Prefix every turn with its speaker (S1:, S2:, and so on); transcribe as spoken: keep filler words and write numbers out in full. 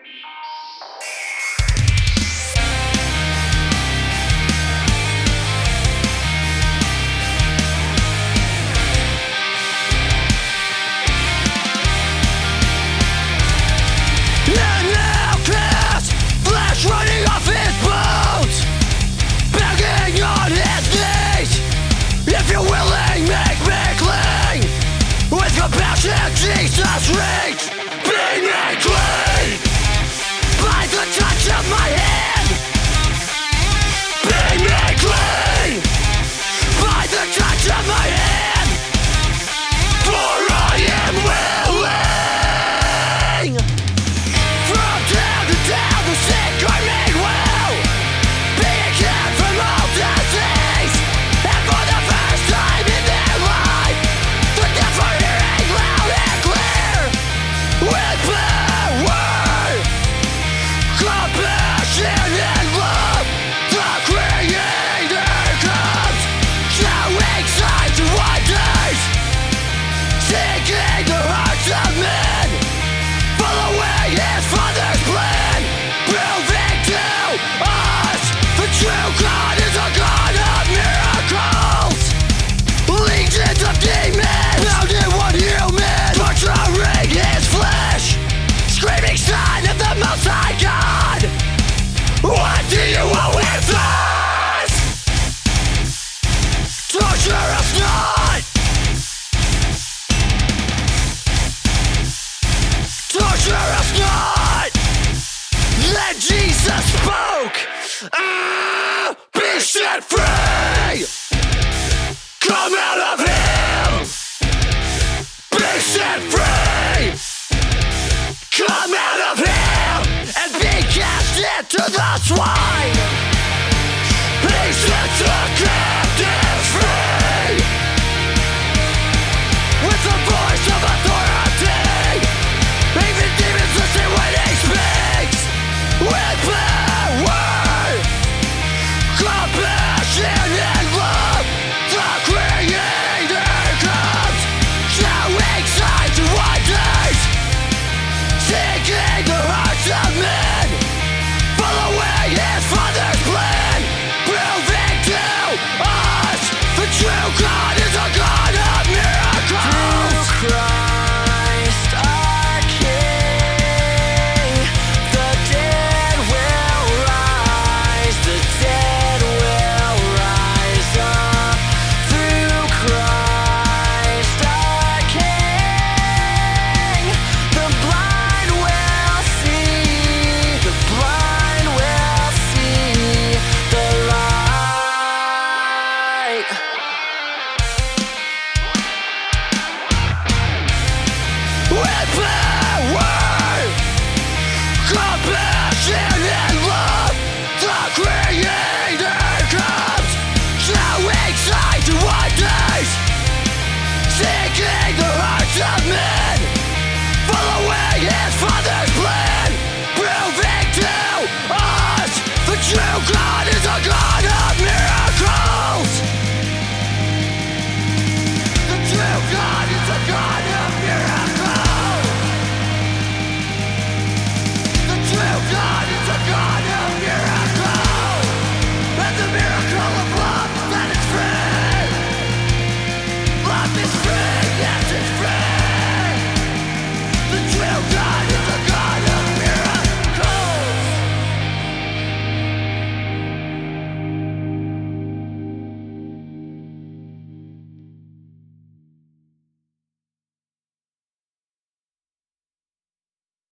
S1: Running off his boots, begging on his knees. If you're willing, make me clean. With compassion, Jesus reach. Be made clean by the touch of my hand. Be made clean by the touch of my hand. For I am willing. From town to town, the sick are made well, being cured from all disease. And for the first time in their life, the deaf are hearing loud and clear. With power, compassion and love, the Creator comes, showing signs and wonders, seeking the hearts of men, following His Father's plan, proving to us the true God is a God of miracles. Legions of demons bound in one human, torturing His flesh, screaming Son of the Most High God, what do you want with us? Torture us not, torture us not. Then Jesus spoke, ah, be set free. Come out of him. Be set free. Come out of him and be cast into the swine. He sets the captives free with the voice of authority. Even demons listen when He speaks. With power, compassion and love, the Creator comes, showing signs and wonders, seeking the hearts of men, following His Father's plan, proving to us the true God is a God of miracles. Through Christ our King, the dead will rise, the dead will rise up. Through Christ our King, the blind will see, the blind will see the light. With power, compassion and love, the Creator comes, showing signs and wonders, seeking the hearts of men, following His Father's plan, proving to us the true God is a God